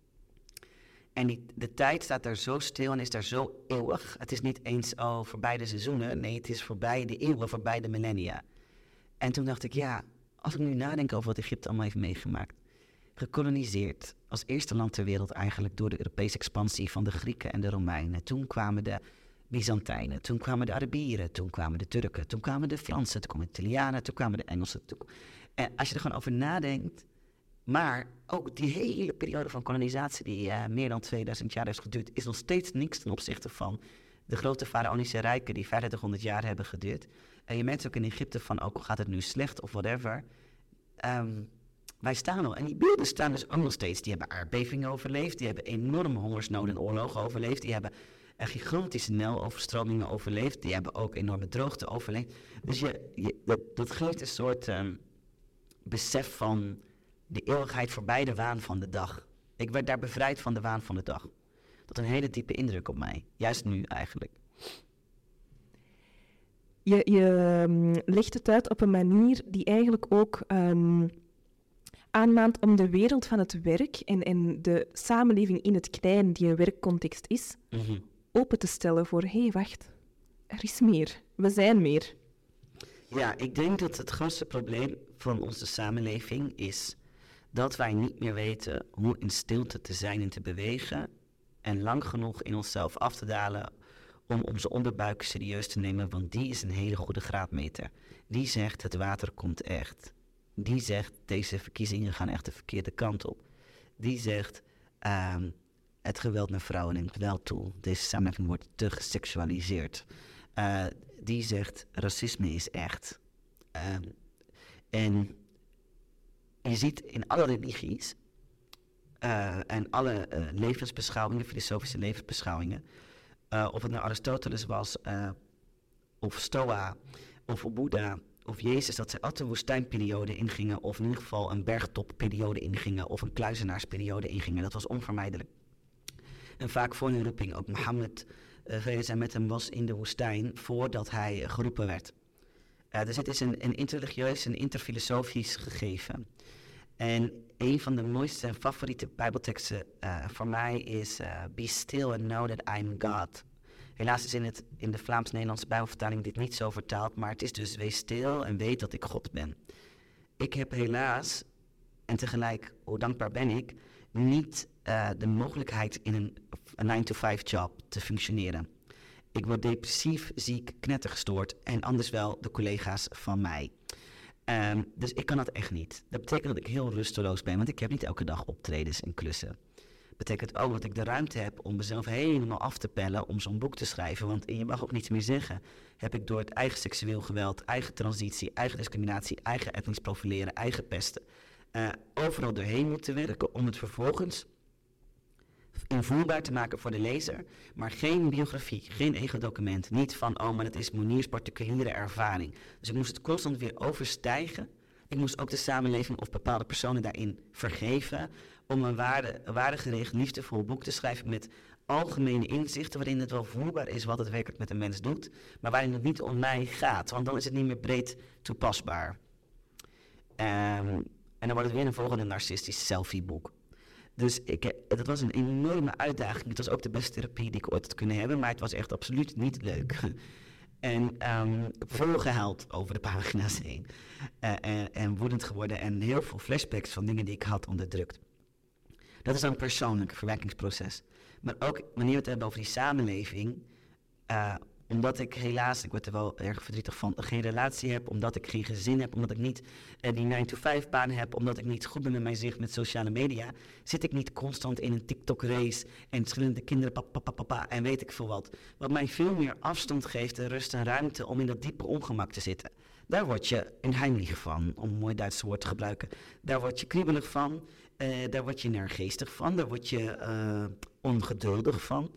En die, de tijd staat daar zo stil en is daar zo eeuwig. Het is niet eens al voorbij de seizoenen, nee, het is voorbij de eeuwen, voorbij de millennia. En toen dacht ik, ja, als ik nu nadenk over wat Egypte allemaal heeft meegemaakt. Gekoloniseerd, als eerste land ter wereld eigenlijk door de Europese expansie van de Grieken en de Romeinen. Toen kwamen de Byzantijnen, toen kwamen de Arabieren, toen kwamen de Turken, toen kwamen de Fransen, toen kwamen de Italianen, toen kwamen de Engelsen. Toen... En als je er gewoon over nadenkt, maar ook die hele periode van kolonisatie die uh, meer dan tweeduizend jaar heeft geduurd, is nog steeds niks ten opzichte van de grote faraonische rijken die vijfhonderd jaar hebben geduurd. En je merkt ook in Egypte van, ook al gaat het nu slecht of whatever, um, wij staan nog. En die beelden staan dus ook nog steeds. Die hebben aardbevingen overleefd, die hebben enorme hongersnoden en oorlogen overleefd, die hebben uh, gigantische Niloverstromingen overleefd, die hebben ook enorme droogte overleefd. Dus je, je, dat, dat geeft een soort um, besef van de eeuwigheid voorbij de waan van de dag. Ik werd daar bevrijd van de waan van de dag. Dat had een hele diepe indruk op mij. Juist nu eigenlijk. Je, je um, legt het uit op een manier die eigenlijk ook um, aanmaant om de wereld van het werk en, en de samenleving in het klein, die een werkcontext is, Mm-hmm. open te stellen voor, hé, hey, wacht, er is meer. We zijn meer. Ja, ik denk dat het grootste probleem van onze samenleving is dat wij niet meer weten hoe in stilte te zijn en te bewegen en lang genoeg in onszelf af te dalen om onze onderbuik serieus te nemen, want die is een hele goede graadmeter. Die zegt het water komt echt. Die zegt deze verkiezingen gaan echt de verkeerde kant op. Die zegt um, het geweld naar vrouwen neemt wel toe. Deze samenleving wordt te geseksualiseerd. Uh, die zegt, racisme is echt. Uh, en je ziet in alle religies uh, en alle uh, levensbeschouwingen, filosofische levensbeschouwingen, uh, of het nou Aristoteles was, uh, of Stoa, of Boeddha, of Jezus, dat ze altijd een woestijnperiode ingingen, of in ieder geval een bergtopperiode ingingen, of een kluizenaarsperiode ingingen. Dat was onvermijdelijk. En vaak voor hun roeping, ook Mohammed, uh, vrede zij met hem, was in de woestijn voordat hij uh, geroepen werd. Uh, dus het is een, een interreligieus en interfilosofisch gegeven. En een van de mooiste en favoriete bijbelteksten uh, voor mij is uh, Be still and know that I am God. Helaas is in, het, in de Vlaams-Nederlandse bijbelvertaling dit niet zo vertaald, maar het is dus wees stil en weet dat ik God ben. Ik heb helaas, en tegelijk, hoe dankbaar ben ik, niet uh, de mogelijkheid in een, een nine to five job te functioneren. Ik word depressief, ziek, knettergestoord en anders wel de collega's van mij. Um, dus ik kan dat echt niet. Dat betekent dat ik heel rusteloos ben, want ik heb niet elke dag optredens en klussen. Dat betekent ook dat ik de ruimte heb om mezelf helemaal af te pellen om zo'n boek te schrijven. Want je mag ook niets meer zeggen. Heb ik door het eigen seksueel geweld, eigen transitie, eigen discriminatie, eigen etnisch profileren, eigen pesten, uh, overal doorheen moeten werken om het vervolgens invoerbaar te maken voor de lezer, maar geen biografie, geen ego-document, niet van, oh, maar dat is Mounir's particuliere ervaring. Dus ik moest het constant weer overstijgen. Ik moest ook de samenleving of bepaalde personen daarin vergeven, om een, waarde, een waardegericht, liefdevol boek te schrijven met algemene inzichten, waarin het wel voelbaar is wat het werkelijk met een mens doet, maar waarin het niet om mij gaat, want dan is het niet meer breed toepasbaar. Um, en dan wordt het weer een volgende narcistisch selfieboek. Dus ik, dat was een enorme uitdaging. Het was ook de beste therapie die ik ooit had kunnen hebben, maar het was echt absoluut niet leuk. En um, ik heb veel gehuild over de pagina's heen. Uh, en, en woedend geworden en heel veel flashbacks van dingen die ik had onderdrukt. Dat is dan een persoonlijk verwerkingsproces. Maar ook wanneer we het hebben over die samenleving, uh, omdat ik helaas, ik word er wel erg verdrietig van, geen relatie heb, omdat ik geen gezin heb, omdat ik niet uh, die nine to five baan heb, omdat ik niet goed ben met mijn zicht met sociale media, zit ik niet constant in een TikTok-race en verschillende kinderen, papa, papa, papa, en weet ik veel wat. Wat mij veel meer afstand geeft en rust en ruimte om in dat diepe ongemak te zitten. Daar word je een heimlich van, om een mooi Duits woord te gebruiken. Daar word je kriebelig van, uh, daar word je nergeestig van, daar word je uh, ongeduldig van.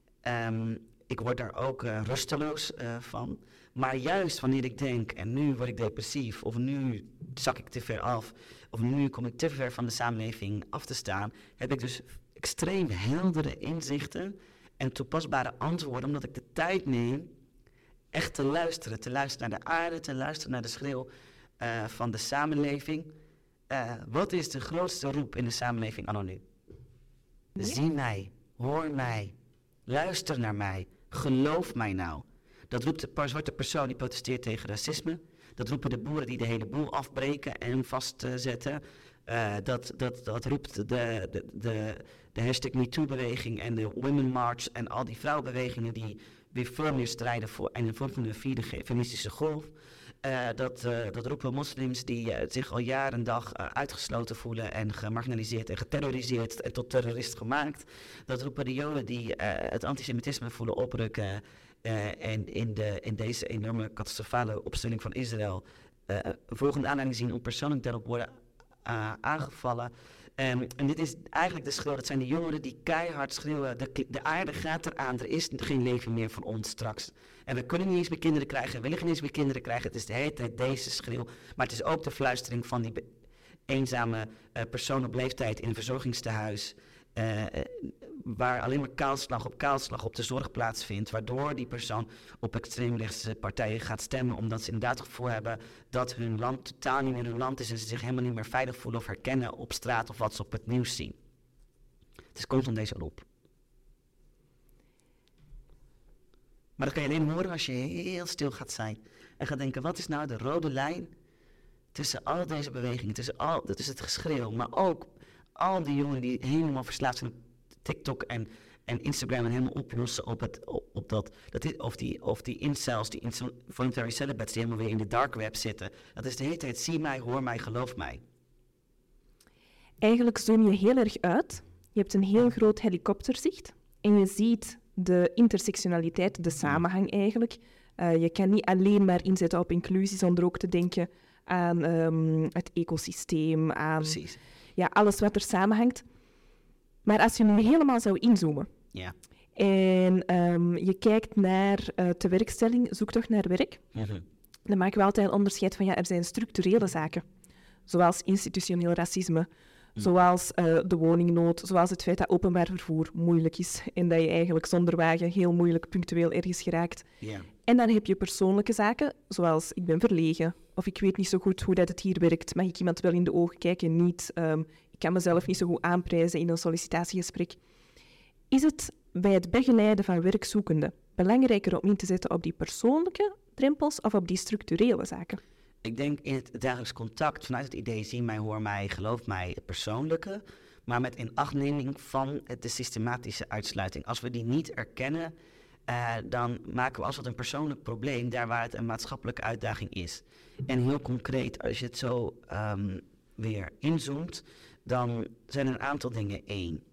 Um, Ik word daar ook uh, rusteloos uh, van. Maar juist wanneer ik denk, en nu word ik depressief, of nu zak ik te ver af, of nu kom ik te ver van de samenleving af te staan, heb ik dus extreem heldere inzichten en toepasbare antwoorden, omdat ik de tijd neem echt te luisteren. Te luisteren naar de aarde, te luisteren naar de schreeuw uh, van de samenleving. Uh, wat is de grootste roep in de samenleving anno nu? Nee? Zie mij, hoor mij, luister naar mij. Geloof mij nou. Dat roept de zwarte persoon die protesteert tegen racisme. Dat roepen de boeren die de hele boel afbreken en vastzetten. Uh, dat, dat, dat roept de, de, de, de hashtag MeToo-beweging en de Women March en al die vrouwenbewegingen die weer veel meer strijden voor en een vorm van de vierde feministische golf. Uh, dat, uh, dat roepen moslims die uh, zich al jaren en dag uh, uitgesloten voelen en gemarginaliseerd en geterroriseerd en tot terrorist gemaakt. Dat roepen de joden die uh, het antisemitisme voelen oprukken uh, en in, de, in deze enorme catastrofale opstelling van Israël uh, volgende aanleiding zien om persoonlijk daarop worden uh, aangevallen. Um, en dit is eigenlijk de schreeuw, dat zijn de jongeren die keihard schreeuwen, de, de aarde gaat eraan, er is geen leven meer voor ons straks. En we kunnen niet eens meer kinderen krijgen, we willen geen eens meer kinderen krijgen, het is de hele tijd deze schreeuw. Maar het is ook de fluistering van die be- eenzame uh, persoon op leeftijd in een verzorgingstehuis, uh, waar alleen maar kaalslag op kaalslag op de zorg plaatsvindt, waardoor die persoon op extreemrechtse partijen gaat stemmen, omdat ze inderdaad het gevoel hebben dat hun land totaal niet meer hun land is en ze zich helemaal niet meer veilig voelen of herkennen op straat of wat ze op het nieuws zien. Het is constant deze roep. Maar dat kan je alleen horen als je heel stil gaat zijn en gaat denken, wat is nou de rode lijn tussen al deze bewegingen, tussen al, dat is het geschreeuw, maar ook al die jongeren die helemaal verslaafd zijn op TikTok en, en Instagram en helemaal oplossen op, het, op, op dat, dat is, of, die, of die incels, die involuntary celibates die helemaal weer in de dark web zitten. Dat is de hele tijd, zie mij, hoor mij, geloof mij. Eigenlijk zoom je heel erg uit Je hebt een heel groot helikopterzicht en je ziet de intersectionaliteit, de samenhang eigenlijk. Uh, je kan niet alleen maar inzetten op inclusie, zonder ook te denken aan um, het ecosysteem, aan Precies. Ja, alles wat er samenhangt. Maar als je nu helemaal zou inzoomen Ja. en um, je kijkt naar uh, tewerkstelling, zoektocht naar werk, Mm-hmm. dan maken we altijd een onderscheid van ja, er zijn structurele zaken, zoals institutioneel racisme, mm. zoals uh, de woningnood, zoals het feit dat openbaar vervoer moeilijk is en dat je eigenlijk zonder wagen heel moeilijk punctueel ergens geraakt. Yeah. En dan heb je persoonlijke zaken, zoals ik ben verlegen, of ik weet niet zo goed hoe dat het hier werkt, mag ik iemand wel in de ogen kijken, niet. Um, ik kan mezelf niet zo goed aanprijzen in een sollicitatiegesprek. Is het bij het begeleiden van werkzoekenden belangrijker om in te zetten op die persoonlijke drempels of op die structurele zaken? Ik denk in het dagelijks contact, vanuit het idee zie mij, hoor mij, geloof mij, het persoonlijke, maar met inachtneming van de systematische uitsluiting. Als we die niet erkennen, uh, dan maken we als wat een persoonlijk probleem daar waar het een maatschappelijke uitdaging is. En heel concreet, als je het zo um, weer inzoomt, dan zijn er een aantal dingen. Eén,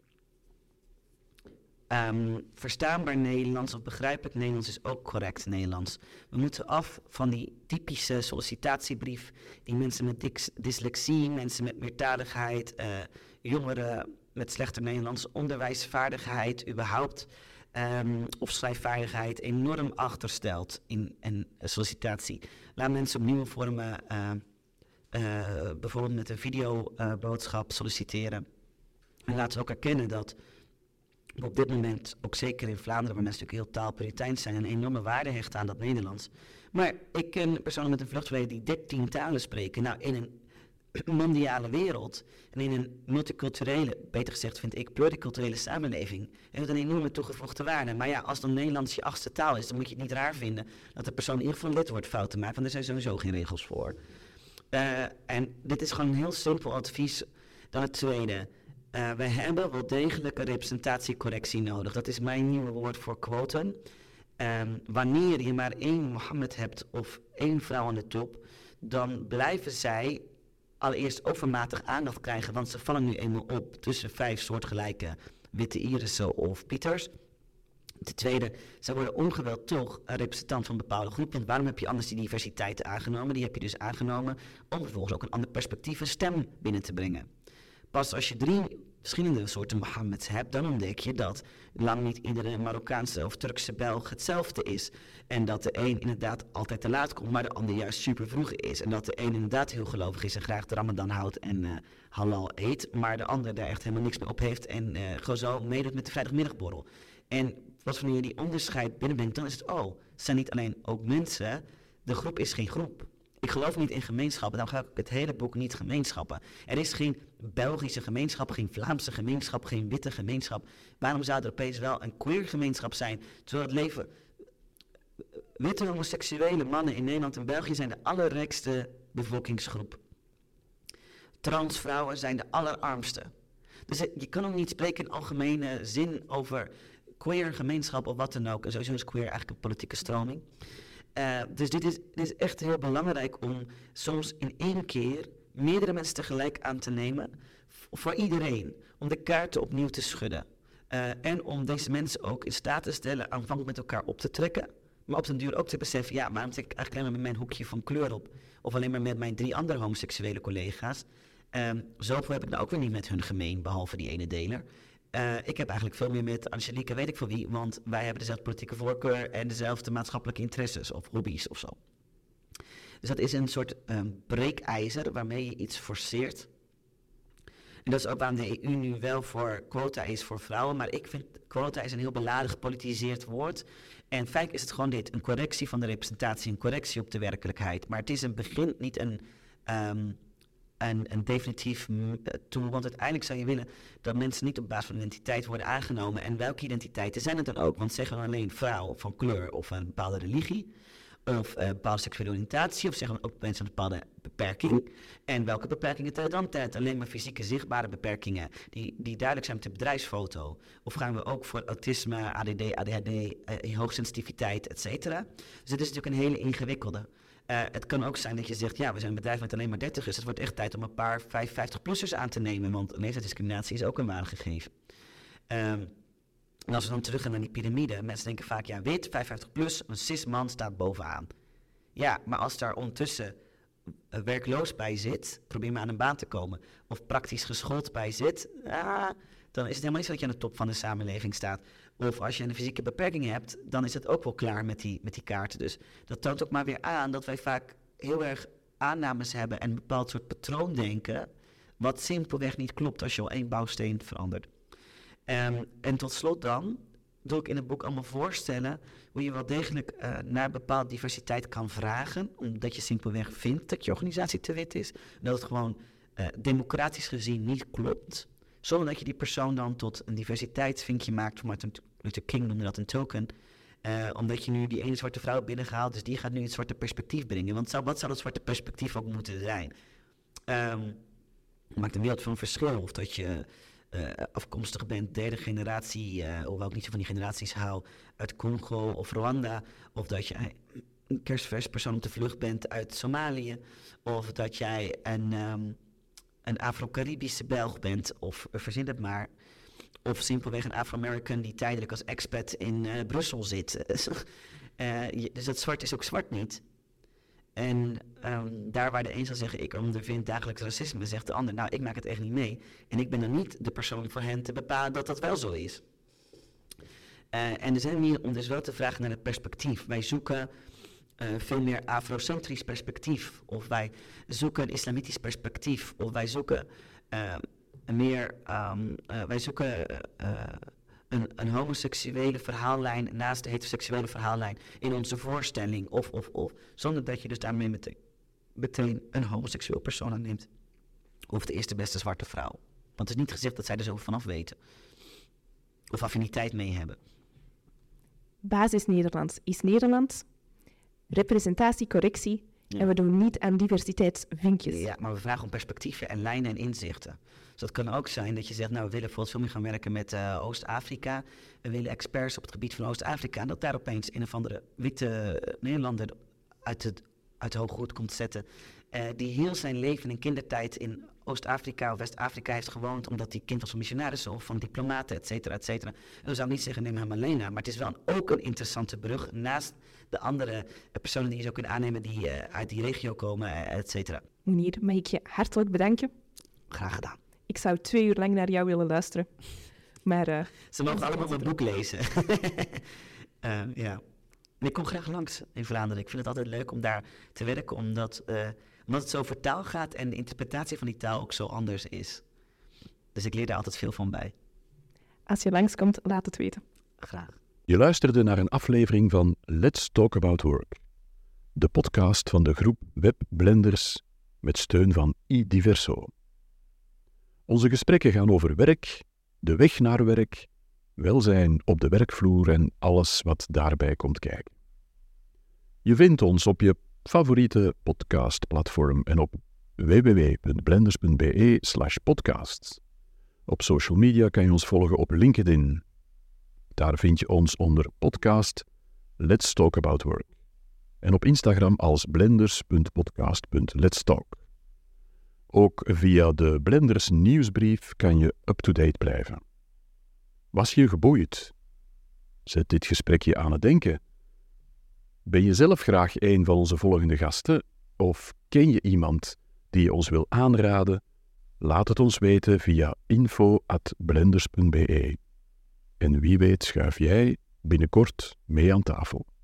Um, verstaanbaar Nederlands of begrijpelijk Nederlands is ook correct Nederlands. We moeten af van die typische sollicitatiebrief die mensen met dik- dyslexie, mensen met meertaligheid, uh, jongeren met slechter Nederlands onderwijsvaardigheid überhaupt um, of schrijfvaardigheid enorm achterstelt in een sollicitatie. Laat mensen op nieuwe vormen, uh, uh, bijvoorbeeld met een videoboodschap uh, solliciteren. En laten we ook erkennen dat we op dit moment, ook zeker in Vlaanderen, waar mensen natuurlijk heel taalpuriteins zijn, een enorme waarde hechten aan dat Nederlands. Maar ik ken personen met een vluchtverleden die dertien talen spreken. Nou, in een mondiale wereld en in een multiculturele, beter gezegd vind ik, pluriculturele samenleving, heeft het een enorme toegevoegde waarde. Maar ja, als dan Nederlands je achtste taal is, dan moet je het niet raar vinden dat de persoon in ieder geval een lidwoordfouten maakt, want er zijn sowieso geen regels voor. Uh, en dit is gewoon een heel simpel advies. Dan het tweede. Uh, we hebben wel degelijk een representatiecorrectie nodig. Dat is mijn nieuwe woord voor quoten. Um, wanneer je maar één Mohammed hebt of één vrouw aan de top, dan blijven zij allereerst overmatig aandacht krijgen, want ze vallen nu eenmaal op tussen vijf soortgelijke witte irissen of Pieters. Ten tweede, zij worden ongewild toch een representant van een bepaalde groep. Want waarom heb je anders die diversiteit aangenomen? Die heb je dus aangenomen om vervolgens ook een ander perspectief, een stem binnen te brengen. Pas als je drie verschillende soorten Mohammeds hebt, dan ontdek je dat lang niet iedere Marokkaanse of Turkse Belg hetzelfde is. En dat de een inderdaad altijd te laat komt, maar de ander juist super vroeg is. En dat de een inderdaad heel gelovig is en graag de Ramadan houdt en uh, halal eet, maar de ander daar echt helemaal niks meer op heeft en uh, gewoon zo meedoet met de vrijdagmiddagborrel. En wat wanneer je die onderscheid binnenbrengt, dan is het, oh, het zijn niet alleen ook mensen, de groep is geen groep. Ik geloof niet in gemeenschappen, daarom ga ik het hele boek niet gemeenschappen. Er is geen Belgische gemeenschap, geen Vlaamse gemeenschap, geen witte gemeenschap. Waarom zou er opeens wel een queer gemeenschap zijn, terwijl het leven... Witte homoseksuele mannen in Nederland en België zijn de allerrijkste bevolkingsgroep. Transvrouwen zijn de allerarmste. Dus je kan ook niet spreken in algemene zin over queer gemeenschap of wat dan ook. En sowieso is queer eigenlijk een politieke stroming. Uh, dus dit is, dit is echt heel belangrijk om soms in één keer meerdere mensen tegelijk aan te nemen. V- voor iedereen. Om de kaarten opnieuw te schudden. Uh, en om deze mensen ook in staat te stellen aanvankelijk met elkaar op te trekken. Maar op den duur ook te beseffen, ja, waarom trek ik eigenlijk alleen maar met mijn hoekje van kleur op? Of alleen maar met mijn drie andere homoseksuele collega's. Um, zoveel heb ik nou ook weer niet met hun gemeen, behalve die ene deler. Uh, ik heb eigenlijk veel meer met Angelique, weet ik voor wie, want wij hebben dezelfde politieke voorkeur en dezelfde maatschappelijke interesses of hobby's of zo. Dus dat is een soort um, breekijzer waarmee je iets forceert. En dat is ook waarom de E U nu wel voor quota is voor vrouwen, maar ik vind quota is een heel beladen gepolitiseerd woord. En feitelijk is het gewoon dit, een correctie van de representatie, een correctie op de werkelijkheid. Maar het is een begin, niet een... Um, Een, een definitief tool, want uiteindelijk zou je willen dat mensen niet op basis van identiteit worden aangenomen. En welke identiteiten zijn het dan ook? Want zeggen we alleen vrouw van kleur of een bepaalde religie, of een bepaalde seksuele oriëntatie, of zeggen we ook mensen met een bepaalde beperking. En welke beperkingen tellen dan? Tellen alleen maar fysieke zichtbare beperkingen die, die duidelijk zijn met de bedrijfsfoto? Of gaan we ook voor autisme, A D D, A D H D, eh, hoogsensitiviteit, et cetera? Dus het is natuurlijk een hele ingewikkelde. Uh, het kan ook zijn dat je zegt, ja, we zijn een bedrijf met alleen maar dertigers. Het wordt echt tijd om een paar vijfenvijftig-plussers aan te nemen, want leeftijdsdiscriminatie is ook een waar gegeven. Um, en als we dan terug gaan naar die piramide, mensen denken vaak, ja, wit, vijfenvijftig plus, een cis-man staat bovenaan. Ja, maar als daar ondertussen uh, werkloos bij zit, probeer maar aan een baan te komen, of praktisch geschoold bij zit, ah, dan is het helemaal niet zo dat je aan de top van de samenleving staat. Of als je een fysieke beperking hebt, dan is het ook wel klaar met die, met die kaarten. Dus dat toont ook maar weer aan dat wij vaak heel erg aannames hebben en een bepaald soort patroondenken, wat simpelweg niet klopt als je al één bouwsteen verandert. Um, en tot slot dan, doe ik in het boek allemaal voorstellen hoe je wel degelijk uh, naar bepaalde diversiteit kan vragen, omdat je simpelweg vindt dat je organisatie te wit is, dat het gewoon uh, democratisch gezien niet klopt. Zonder dat je die persoon dan tot een diversiteitsvinkje maakt. Martin Luther King noemde dat een token. Uh, omdat je nu die ene zwarte vrouw binnengehaald, dus die gaat nu het zwarte perspectief brengen. Want zou, wat zou dat zwarte perspectief ook moeten zijn? Um, maakt een wereld van verschil. Of dat je uh, afkomstig bent, derde generatie, uh, hoewel ik niet zo van die generaties hou, uit Congo of Rwanda. Of dat je een kerstvers persoon op de vlucht bent uit Somalië. Of dat jij een... Um, een Afro-Caribische Belg bent, of uh, verzin het maar. Of simpelweg een Afro-American die tijdelijk als expat in uh, Brussel zit. uh, je, dus dat zwart is ook zwart niet. En um, daar waar de een zal zeggen, ik ondervind dagelijks racisme, zegt de ander, nou, ik maak het echt niet mee. En ik ben dan niet de persoon voor hen te bepalen dat dat wel zo is. Uh, en er zijn manieren om dus wel te vragen naar het perspectief. Wij zoeken Uh, veel meer afrocentrisch perspectief, of wij zoeken een islamitisch perspectief, of wij zoeken uh, meer, um, uh, wij zoeken uh, een, een homoseksuele verhaallijn naast de heteroseksuele verhaallijn in onze voorstelling, of, of, of, zonder dat je dus daarmee meteen, meteen een homoseksueel persoon aanneemt, of de eerste beste zwarte vrouw. Want het is niet gezegd dat zij er zo vanaf weten, of affiniteit mee hebben. Basis Nederlands is Nederlands. Representatie, correctie. Ja. En we doen niet aan diversiteitsvinkjes. Ja, maar we vragen om perspectieven en lijnen en inzichten. Dus dat kan ook zijn dat je zegt, nou, we willen bijvoorbeeld veel meer gaan werken met uh, Oost-Afrika. We willen experts op het gebied van Oost-Afrika. En dat daar opeens een of andere witte uh, Nederlander uit het, uit de hoge hoed komt zetten. Uh, die heel zijn leven en kindertijd in Oost-Afrika of West-Afrika heeft gewoond, omdat hij kind was van missionarissen of van diplomaten, et cetera, et cetera. En dan zou ik niet zeggen, neem hem alleen naar, maar het is wel een, ook een interessante brug naast de andere personen die je zou kunnen aannemen die uh, uit die regio komen, et cetera. Mounir, mag ik je hartelijk bedanken? Graag gedaan. Ik zou twee uur lang naar jou willen luisteren. Maar, uh, Ze mogen allemaal mijn boek lezen. uh, ja. En ik kom graag langs in Vlaanderen. Ik vind het altijd leuk om daar te werken, omdat, uh, omdat het zo over taal gaat en de interpretatie van die taal ook zo anders is. Dus ik leer daar altijd veel van bij. Als je langskomt, laat het weten. Graag. Je luisterde naar een aflevering van Let's Talk About Work, de podcast van de groep Webblenders met steun van iDiverso. Onze gesprekken gaan over werk, de weg naar werk, welzijn op de werkvloer en alles wat daarbij komt kijken. Je vindt ons op je favoriete podcastplatform en op w w w punt blenders punt b e slash podcasts. Op social media kan je ons volgen op LinkedIn. Daar vind je ons onder podcast Let's Talk About Work. En op Instagram als blenders punt podcast punt lets talk. Ook via de Blenders nieuwsbrief kan je up-to-date blijven. Was je geboeid? Zet dit gesprek je aan het denken? Ben je zelf graag een van onze volgende gasten? Of ken je iemand die je ons wil aanraden? Laat het ons weten via info at blenders punt b e. En wie weet schuif jij binnenkort mee aan tafel.